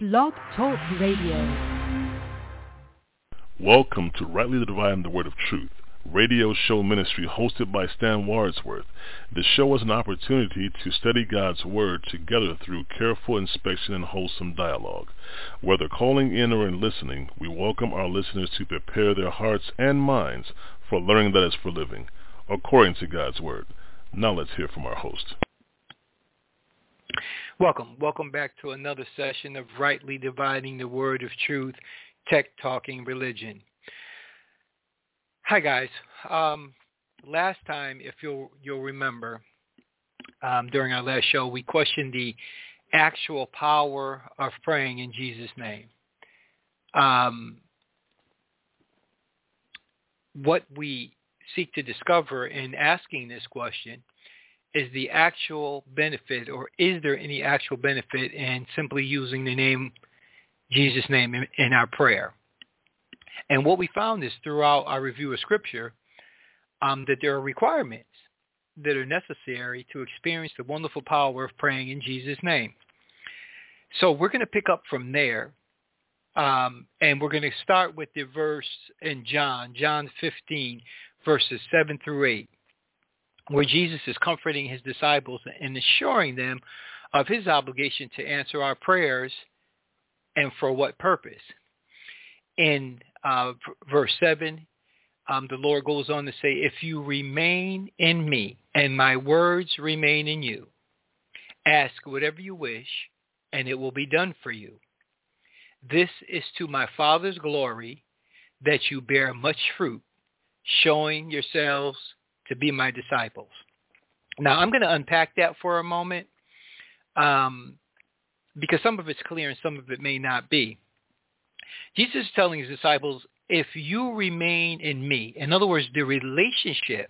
Blog Talk Radio. Welcome to Rightly Dividing the Word of Truth, radio show ministry hosted by Stan Wadsworth. The show is an opportunity to study God's Word together through careful inspection and wholesome dialogue. Whether calling in or in listening, we welcome our listeners to prepare their hearts and minds for learning that is for living, according to God's Word. Now let's hear from our host. Welcome back to another session of Rightly Dividing the Word of Truth, Tech Talking Religion. Hi guys. Last time, if you'll remember, during our last show, we questioned the actual power of praying in Jesus' name. What we seek to discover in asking this question is the actual benefit, or is there any actual benefit in simply using the name, Jesus' name, in our prayer? And what we found is throughout our review of Scripture, that there are requirements that are necessary to experience the wonderful power of praying in Jesus' name. So we're going to pick up from there, and we're going to start with the verse in John 15, verses 7 through 8. Where Jesus is comforting his disciples and assuring them of his obligation to answer our prayers and for what purpose. In verse 7, the Lord goes on to say, if you remain in me and my words remain in you, ask whatever you wish and it will be done for you. This is to my Father's glory that you bear much fruit, showing yourselves to be my disciples. Now, I'm going to unpack that for a moment because some of it's clear and some of it may not be. Jesus is telling his disciples, if you remain in me, in other words, the relationship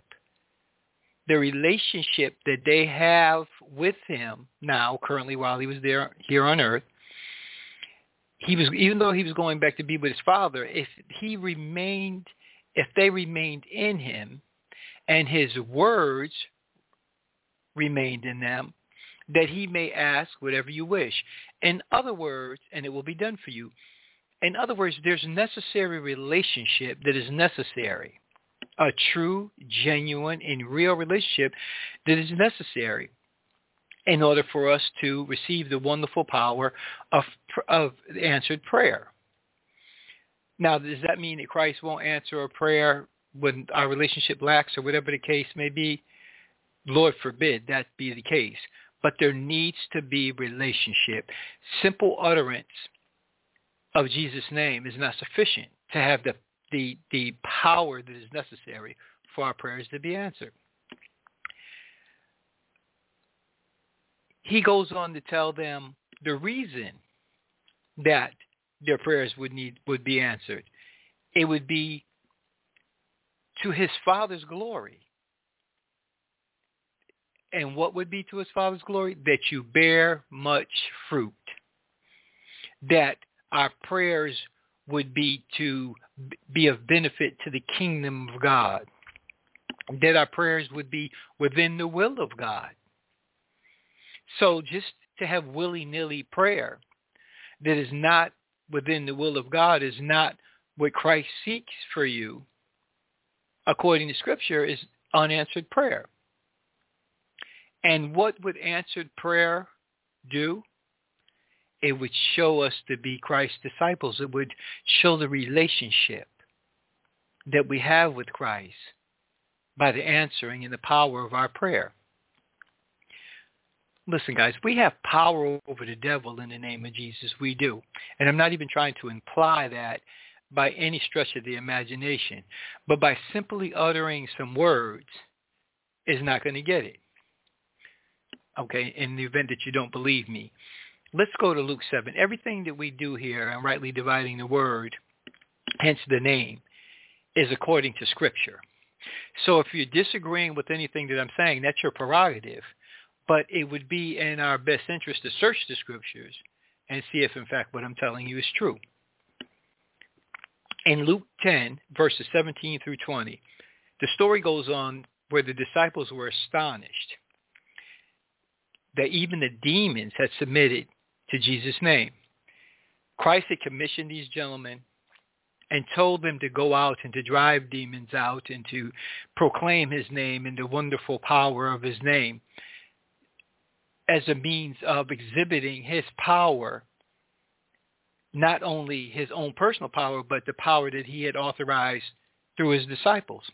that they have with him now, currently while he was there here on earth, even though he was going back to be with his Father, if they remained in him, and his words remained in them, that he may ask whatever you wish. In other words, and it will be done for you. In other words, there's a necessary relationship that is necessary. A true, genuine, and real relationship that is necessary in order for us to receive the wonderful power of answered prayer. Now, does that mean that Christ won't answer a prayer when our relationship lacks, or whatever the case may be? Lord forbid that be the case. But there needs to be relationship. Simple utterance of Jesus' name is not sufficient to have the power that is necessary for our prayers to be answered. He goes on to tell them the reason that their prayers would be answered. It would be to his Father's glory. And what would be to his Father's glory? That you bear much fruit. That our prayers would be to be of benefit to the kingdom of God. That our prayers would be within the will of God. So just to have willy-nilly prayer that is not within the will of God is not what Christ seeks for you, according to Scripture, is unanswered prayer. And what would answered prayer do? It would show us to be Christ's disciples. It would show the relationship that we have with Christ by the answering and the power of our prayer. Listen, guys, we have power over the devil in the name of Jesus. We do. And I'm not even trying to imply that by any stretch of the imagination. But by simply uttering some words is not going to get it. Okay, in the event that you don't believe me. Let's go to Luke 7. Everything that we do here in Rightly Dividing the Word, hence the name, is according to Scripture. So if you're disagreeing with anything that I'm saying, that's your prerogative. But it would be in our best interest to search the Scriptures and see if, in fact, what I'm telling you is true. In Luke 10, verses 17 through 20, the story goes on where the disciples were astonished that even the demons had submitted to Jesus' name. Christ had commissioned these gentlemen and told them to go out and to drive demons out and to proclaim his name and the wonderful power of his name as a means of exhibiting his power, not only his own personal power, but the power that he had authorized through his disciples.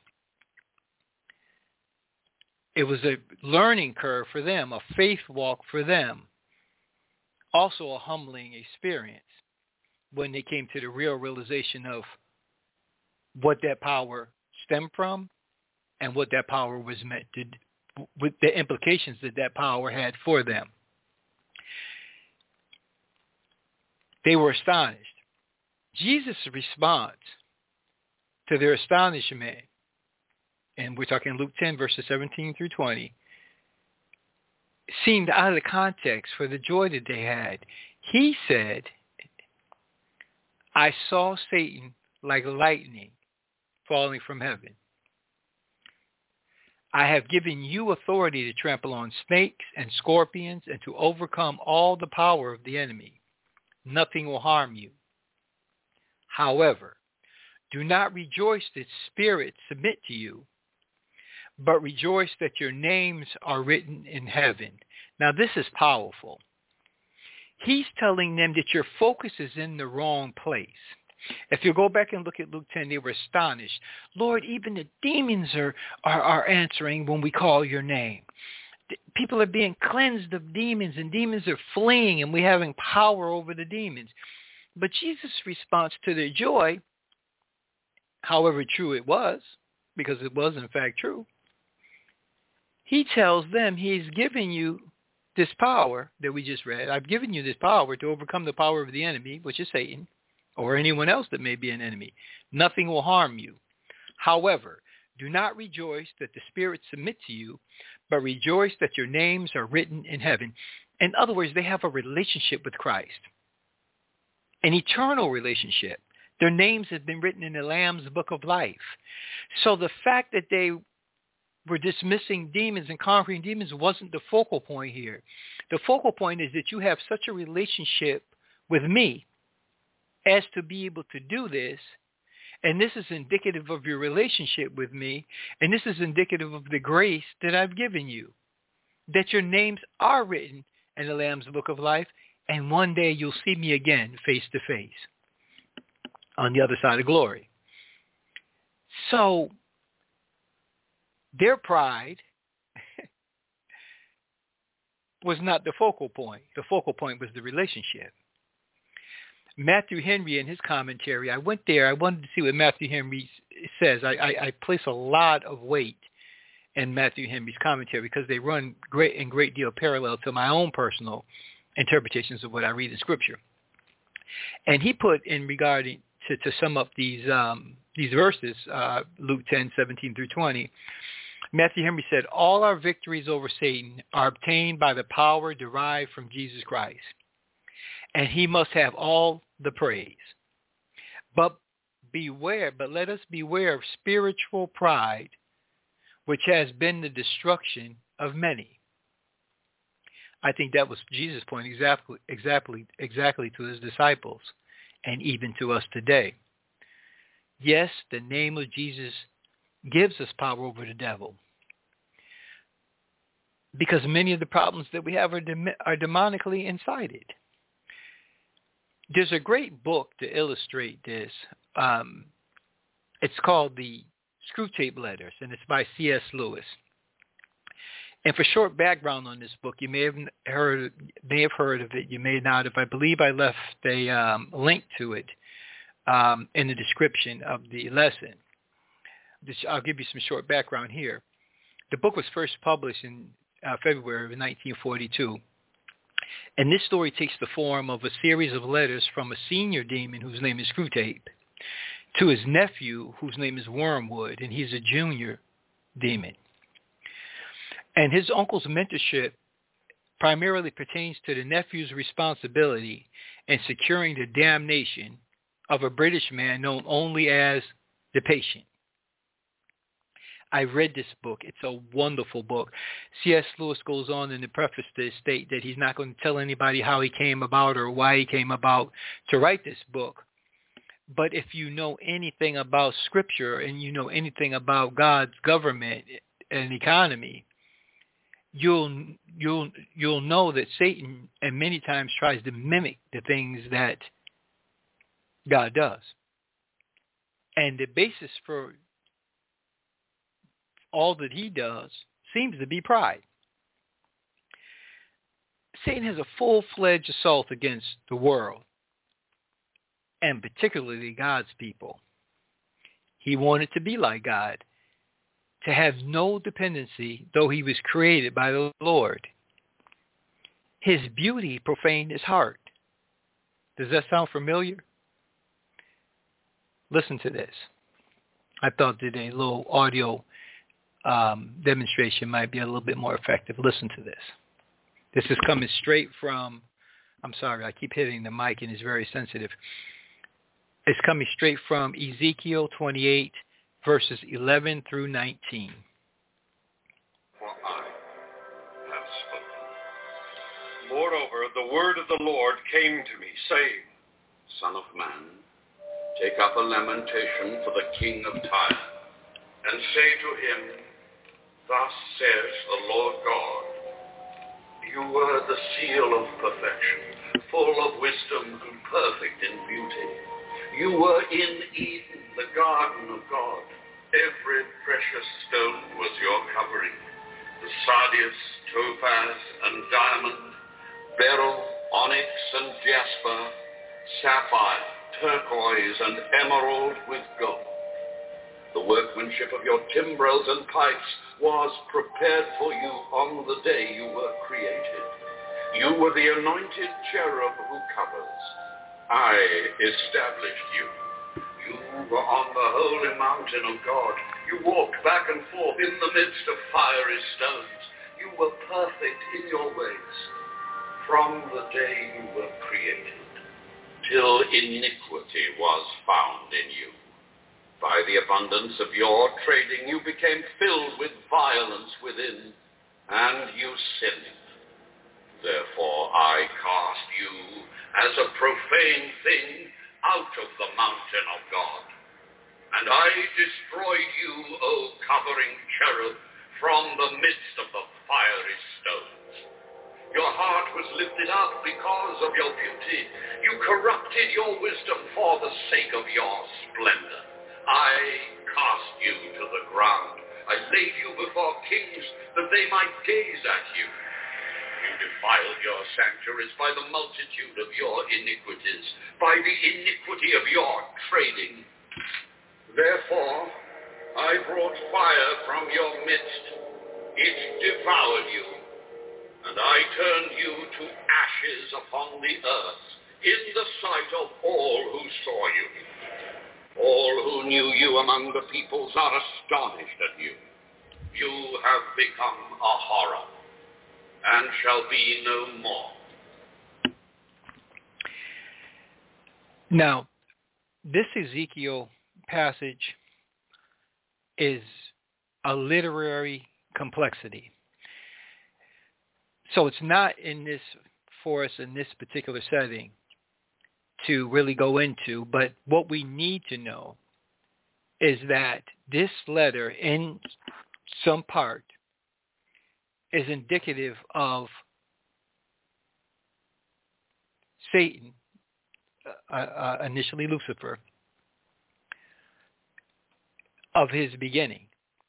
It was a learning curve for them, a faith walk for them, also a humbling experience when they came to the real realization of what that power stemmed from and what that power was meant to do, with the implications that that power had for them. They were astonished. Jesus' response to their astonishment, and we're talking Luke 10, verses 17 through 20, seemed out of the context for the joy that they had. He said, I saw Satan like lightning falling from heaven. I have given you authority to trample on snakes and scorpions and to overcome all the power of the enemy. Nothing will harm you. However, do not rejoice that spirits submit to you, but rejoice that your names are written in heaven. Now this is powerful. He's telling them that your focus is in the wrong place. If you go back and look at Luke 10, they were astonished. Lord, even the demons are answering when we call your name. People are being cleansed of demons, and demons are fleeing, and we're having power over the demons. But Jesus' response to their joy, however true it was, because it was in fact true, he tells them he's giving you this power that we just read. I've given you this power to overcome the power of the enemy, which is Satan, or anyone else that may be an enemy. Nothing will harm you. However, do not rejoice that the spirits submit to you, but rejoice that your names are written in heaven. In other words, they have a relationship with Christ, an eternal relationship. Their names have been written in the Lamb's book of life. So the fact that they were dismissing demons and conquering demons wasn't the focal point here. The focal point is that you have such a relationship with me as to be able to do this, and this is indicative of your relationship with me, and this is indicative of the grace that I've given you, that your names are written in the Lamb's book of life, and one day you'll see me again face to face on the other side of glory. So their pride was not the focal point. The focal point was the relationship. Matthew Henry, in his commentary, I went there. I wanted to see what Matthew Henry says. I place a lot of weight in Matthew Henry's commentary because they run great deal parallel to my own personal interpretations of what I read in Scripture. And he put in regarding to sum up these verses, Luke 10, 17 through 20, Matthew Henry said, all our victories over Satan are obtained by the power derived from Jesus Christ, and he must have all the praise. But let us beware of spiritual pride, which has been the destruction of many. I think that was Jesus' point exactly to his disciples, and even to us today. Yes, the name of Jesus gives us power over the devil, because many of the problems that we have are demonically incited. There's a great book to illustrate this. It's called The Screwtape Letters, and it's by C.S. Lewis. And for short background on this book, you may have heard of it, you may not have. I believe I left a link to it in the description of the lesson. I'll give you some short background here. The book was first published in February of 1942. And this story takes the form of a series of letters from a senior demon whose name is Screwtape to his nephew whose name is Wormwood, and he's a junior demon. And his uncle's mentorship primarily pertains to the nephew's responsibility in securing the damnation of a British man known only as the Patient. I read this book. It's a wonderful book. C.S. Lewis goes on in the preface to state that he's not going to tell anybody how he came about or why he came about to write this book. But if you know anything about Scripture and you know anything about God's government and economy, you'll know that Satan and many times tries to mimic the things that God does. And the basis for all that he does seems to be pride. Satan has a full-fledged assault against the world, and particularly God's people. He wanted to be like God, to have no dependency, though he was created by the Lord. His beauty profaned his heart. Does that sound familiar? Listen to this. I thought that a little audio demonstration might be a little bit more effective. Listen to this. This is coming straight from, I'm sorry, I keep hitting the mic and it's very sensitive. It's coming straight from Ezekiel 28, verses 11 through 19. For I have spoken. Moreover, the word of the Lord came to me, saying, Son of man, take up a lamentation for the king of Tyre, and say to him, Thus says the Lord God, You were the seal of perfection, full of wisdom and perfect in beauty. You were in Eden, the garden of God. Every precious stone was your covering, the sardius, topaz, and diamond, beryl, onyx, and jasper, sapphire, turquoise, and emerald with gold. The workmanship of your timbrels and pipes was prepared for you on the day you were created. You were the anointed cherub who covers. I established you. You were on the holy mountain of God. You walked back and forth in the midst of fiery stones. You were perfect in your ways from the day you were created, till iniquity was found in you. By the abundance of your trading, you became filled with violence within, and you sinned. Therefore I cast you as a profane thing out of the mountain of God. And I destroyed you, O covering cherub, from the midst of the fiery stones. Your heart was lifted up because of your beauty. You corrupted your wisdom for the sake of your splendor. I cast you to the ground. I laid you before kings that they might gaze at you. You defiled your sanctuaries by the multitude of your iniquities, by the iniquity of your trading. Therefore, I brought fire from your midst. It devoured you, and I turned you to ashes upon the earth, in the sight of all who saw you. All who knew you among the peoples are astonished at you. You have become a horror, and shall be no more. Now, this Ezekiel passage is a literary complexity. So it's not in this for us in this particular setting to really go into, but what we need to know is that this letter in some part is indicative of Satan, initially Lucifer, of his beginning.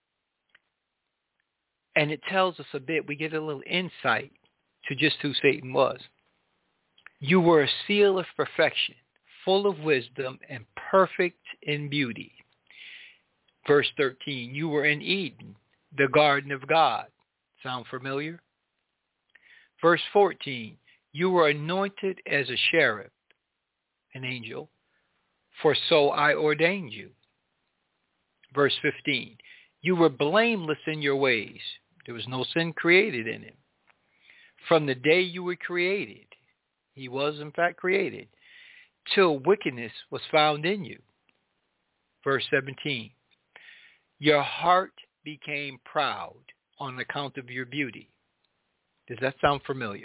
And it tells us a bit, we get a little insight to just who Satan was. You were a seal of perfection, full of wisdom and perfect in beauty. Verse 13, you were in Eden, the garden of God. Sound familiar? Verse 14, you were anointed as a cherub, an angel, for so I ordained you. Verse 15, you were blameless in your ways. There was no sin created in him. From the day you were created, he was in fact created, till wickedness was found in you. Verse 17, your heart became proud on account of your beauty. Does that sound familiar?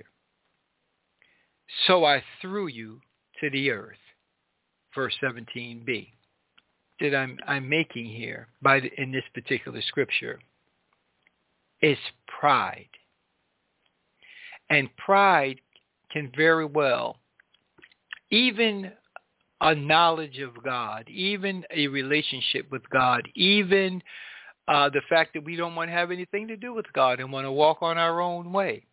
So I threw you to the earth. Verse 17b. That I'm making here in this particular scripture is pride. And pride can very well, even a knowledge of God, even a relationship with God, even the fact that we don't want to have anything to do with God and want to walk on our own way.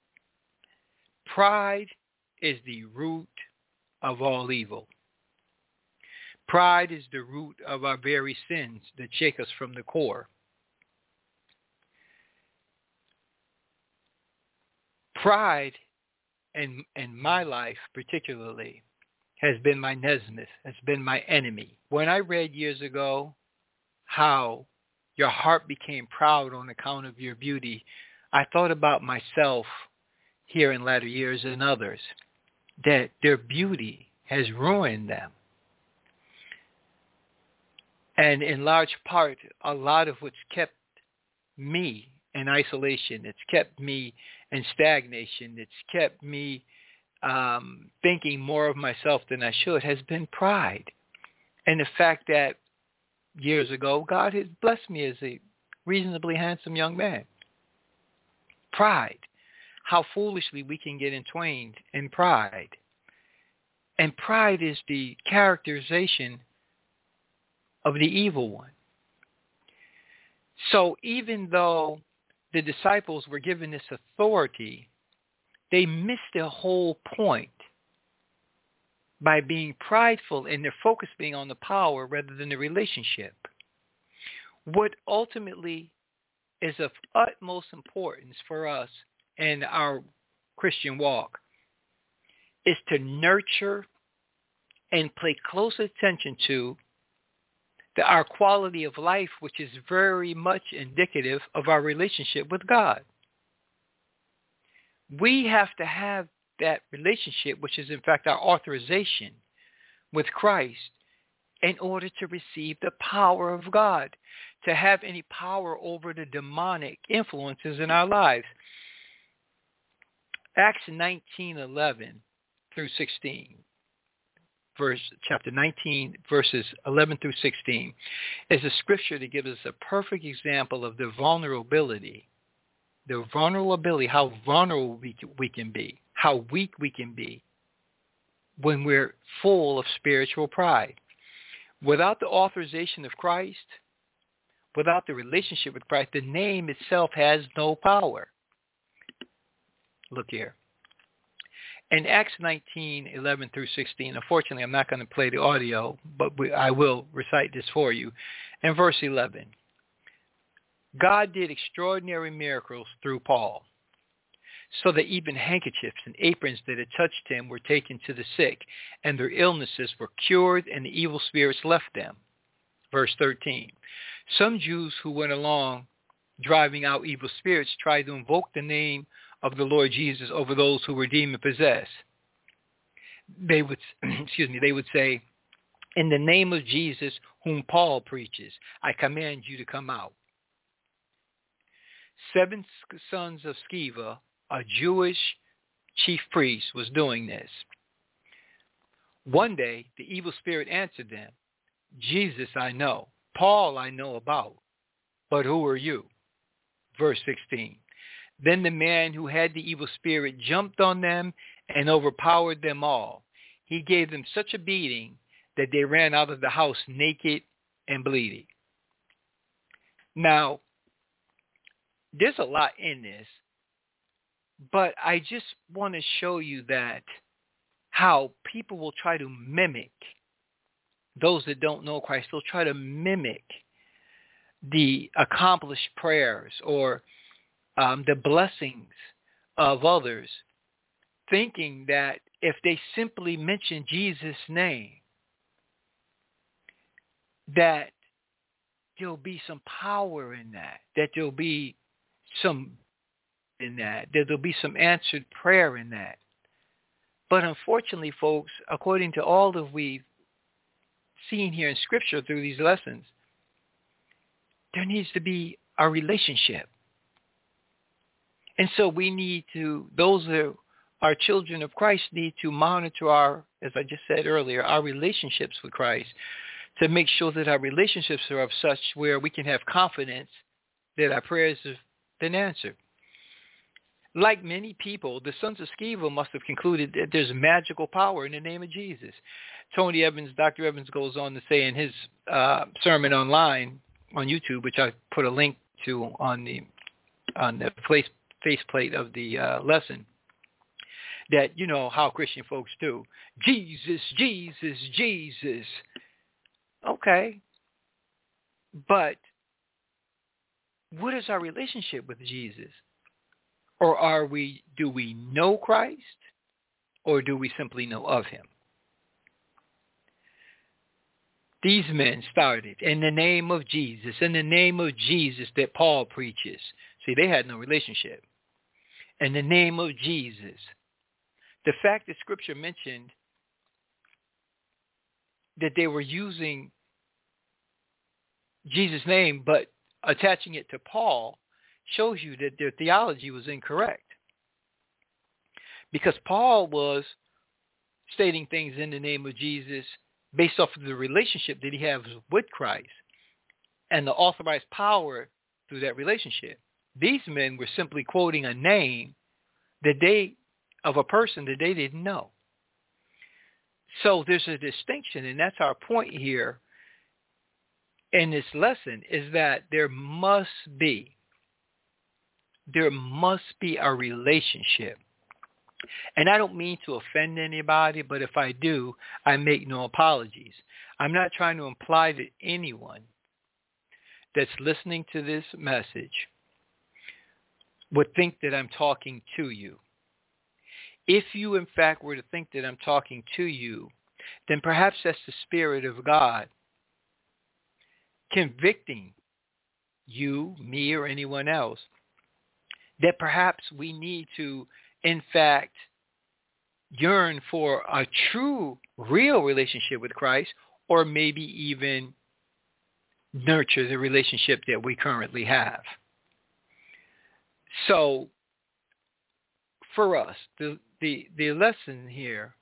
Pride is the root of all evil. Pride is the root of our very sins that shake us from the core. Pride, in my life particularly, has been my nemesis, has been my enemy. When I read years ago how your heart became proud on account of your beauty, I thought about myself here in latter years and others, that their beauty has ruined them. And in large part, a lot of what's kept me in isolation, it's kept me in stagnation, it's kept me thinking more of myself than I should, has been pride. And the fact that years ago, God has blessed me as a reasonably handsome young man. Pride. How foolishly we can get entwined in pride. And pride is the characterization of the evil one. So even though the disciples were given this authority, they missed the whole point by being prideful and their focus being on the power rather than the relationship. What ultimately is of utmost importance for us in our Christian walk is to nurture and pay close attention to our quality of life, which is very much indicative of our relationship with God. We have to have that relationship, which is in fact our authorization with Christ, in order to receive the power of God, to have any power over the demonic influences in our lives. Acts 19:11 through 16. Chapter 19, verses 11 through 16, is a scripture that gives us a perfect example of the vulnerability, how vulnerable we can be, how weak we can be when we're full of spiritual pride. Without the authorization of Christ, without the relationship with Christ, the name itself has no power. Look here. In Acts 19:11 through 16, unfortunately, I'm not going to play the audio, but I will recite this for you. In verse 11, God did extraordinary miracles through Paul, so that even handkerchiefs and aprons that had touched him were taken to the sick, and their illnesses were cured, and the evil spirits left them. Verse 13, some Jews who went along driving out evil spirits tried to invoke the name of the Lord Jesus over those who were demon-possessed. They would say, in the name of Jesus, whom Paul preaches, I command you to come out. 7 sons of Sceva, a Jewish chief priest, was doing this. One day, the evil spirit answered them, Jesus I know, Paul I know about, but who are you? Verse 16. Then the man who had the evil spirit jumped on them and overpowered them all. He gave them such a beating that they ran out of the house naked and bleeding. Now, there's a lot in this, but I just want to show you that how people will try to mimic those that don't know Christ. They'll try to mimic the accomplished prayers or the blessings of others, thinking that if they simply mention Jesus' name, that there'll be some power in that there'll be some in that there'll be some answered prayer in that. But unfortunately, folks, according to all that we've seen here in Scripture through these lessons, there needs to be our relationship. And so we need to, those that are children of Christ need to monitor our, as I just said earlier, our relationships with Christ to make sure that our relationships are of such where we can have confidence that our prayers have been answered. Like many people, the sons of Sceva must have concluded that there's magical power in the name of Jesus. Tony Evans, Dr. Evans goes on to say in his sermon online on YouTube, which I put a link to on the faceplate of the lesson, that you know how Christian folks do. Jesus, Jesus, Jesus. Okay. But what is our relationship with Jesus? Or do we know Christ, or do we simply know of him? These men started in the name of Jesus, in the name of Jesus that Paul preaches. See, they had no relationship. In the name of Jesus. The fact that Scripture mentioned that they were using Jesus' name but attaching it to Paul shows you that their theology was incorrect. Because Paul was stating things in the name of Jesus based off of the relationship that he has with Christ and the authorized power through that relationship. These men were simply quoting a name of a person that they didn't know. So there's a distinction, and that's our point here in this lesson, is that there must be a relationship. And I don't mean to offend anybody, but if I do, I make no apologies. I'm not trying to imply that anyone that's listening to this message would think that I'm talking to you. If you, in fact, were to think that I'm talking to you, then perhaps that's the Spirit of God convicting you, me, or anyone else that perhaps we need to, in fact, yearn for a true, real relationship with Christ, or maybe even nurture the relationship that we currently have. So, for us, the lesson here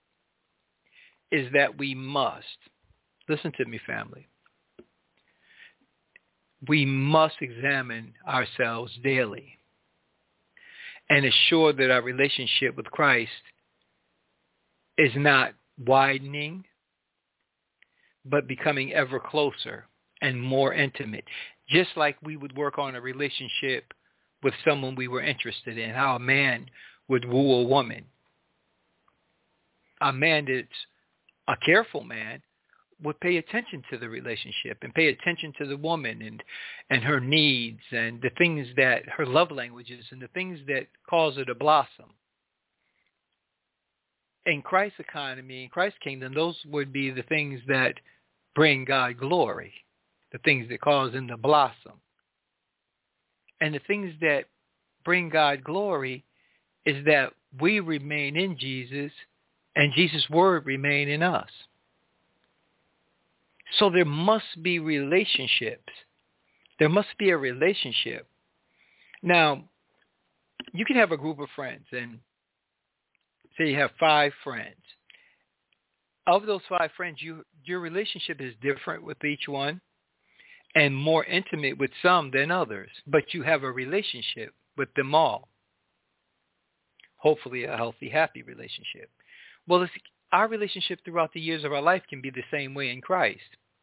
is that we must, listen to me, family, we must examine ourselves daily and assure that our relationship with Christ is not widening, but becoming ever closer and more intimate. Just like we would work on a relationship with someone we were interested in, how a man would woo a woman. A man that's a careful man would pay attention to the relationship and pay attention to the woman and her needs and the things that her love languages and the things that cause her to blossom. In Christ's economy, in Christ's kingdom, those would be the things that bring God glory, the things that cause him to blossom. And the things that bring God glory is that we remain in Jesus and Jesus' word remain in us. So there must be relationships. There must be a relationship. Now, you can have a group of friends, and say you have 5 friends. Of those 5 friends, your relationship is different with each one and more intimate with some than others, but you have a relationship with them all. Hopefully a healthy, happy relationship. Well, our relationship throughout the years of our life can be the same way in Christ.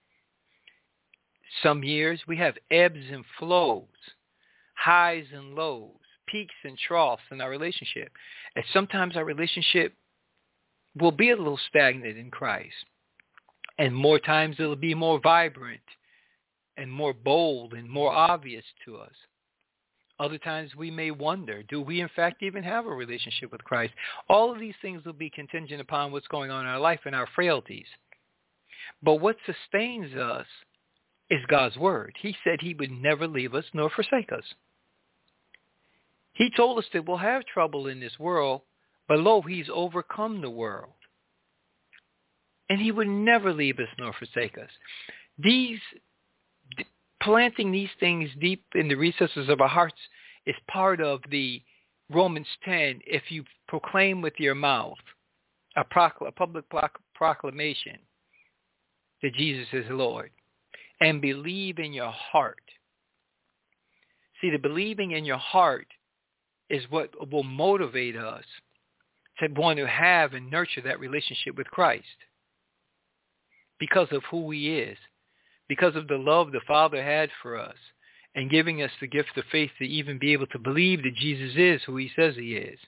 Some years we have ebbs and flows, highs and lows, peaks and troughs in our relationship. And sometimes our relationship will be a little stagnant in Christ. And more times it'll be more vibrant and more bold and more obvious to us. Other times we may wonder, do we in fact even have a relationship with Christ? All of these things will be contingent upon what's going on in our life and our frailties. But what sustains us is God's word. He said he would never leave us nor forsake us. He told us that we'll have trouble in this world, but lo, he's overcome the world. And he would never leave us nor forsake us. planting these things deep in the recesses of our hearts is part of the Romans 10. If you proclaim with your mouth a public proclamation that Jesus is Lord and believe in your heart. See, the believing in your heart is what will motivate us to want to have and nurture that relationship with Christ because of who he is, because of the love the Father had for us and giving us the gift of faith to even be able to believe that Jesus is who he says he is.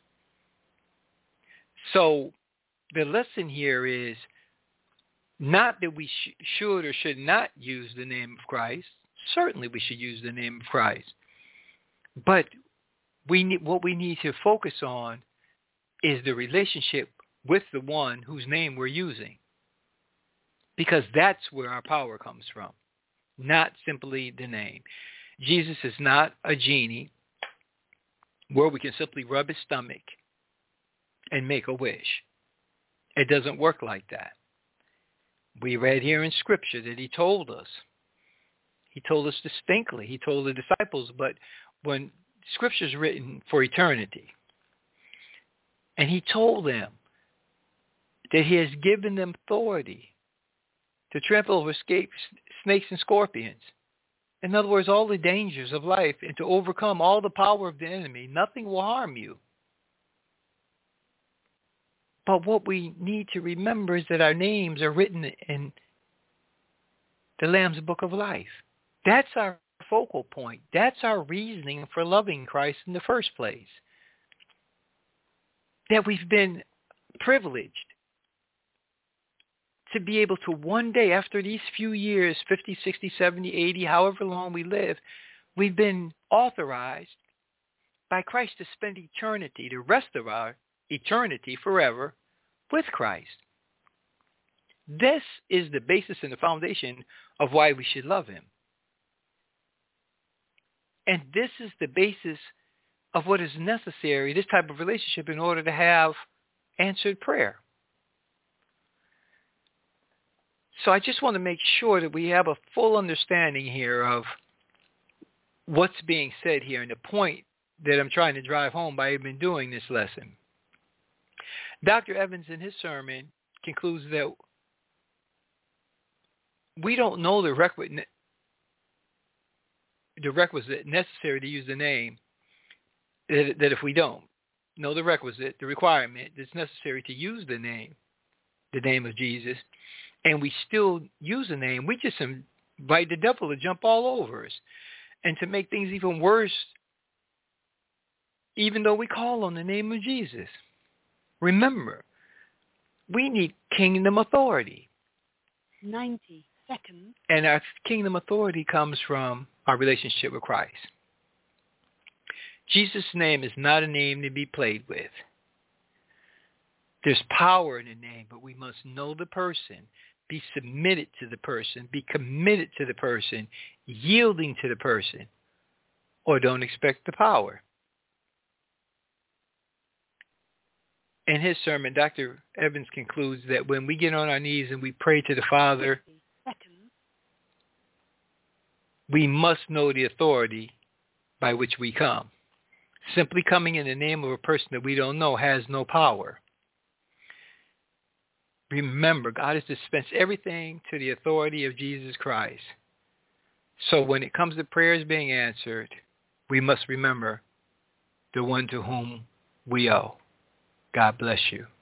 So the lesson here is not that we should or should not use the name of Christ. Certainly we should use the name of Christ. But what we need to focus on is the relationship with the one whose name we're using. Because that's where our power comes from, not simply the name. Jesus is not a genie where we can simply rub his stomach and make a wish. It doesn't work like that. We read here in Scripture that he told us. He told us distinctly. He told the disciples, but when Scripture is written for eternity, and he told them that he has given them authority to trample over snakes and scorpions. In other words, all the dangers of life, and to overcome all the power of the enemy. Nothing will harm you. But what we need to remember is that our names are written in the Lamb's Book of Life. That's our focal point. That's our reasoning for loving Christ in the first place. That we've been privileged to be able to one day, after these few years, 50, 60, 70, 80, however long we live, we've been authorized by Christ to spend eternity, the rest of our eternity forever, with Christ. This is the basis and the foundation of why we should love him. And this is the basis of what is necessary, this type of relationship, in order to have answered prayer. So I just want to make sure that we have a full understanding here of what's being said here and the point that I'm trying to drive home by even doing this lesson. Dr. Evans in his sermon concludes that we don't know the requisite necessary to use the name, that if we don't know the requisite, the requirement that's necessary to use the name of Jesus, and we still use the name, we just invite the devil to jump all over us. And to make things even worse, even though we call on the name of Jesus. Remember, we need kingdom authority. 90 seconds. And our kingdom authority comes from our relationship with Christ. Jesus' name is not a name to be played with. There's power in the name, but we must know the person, be submitted to the person, be committed to the person, yielding to the person, or don't expect the power. In his sermon, Dr. Evans concludes that when we get on our knees and we pray to the Father, we must know the authority by which we come. Simply coming in the name of a person that we don't know has no power. Remember, God has dispensed everything to the authority of Jesus Christ. So when it comes to prayers being answered, we must remember the one to whom we owe. God bless you.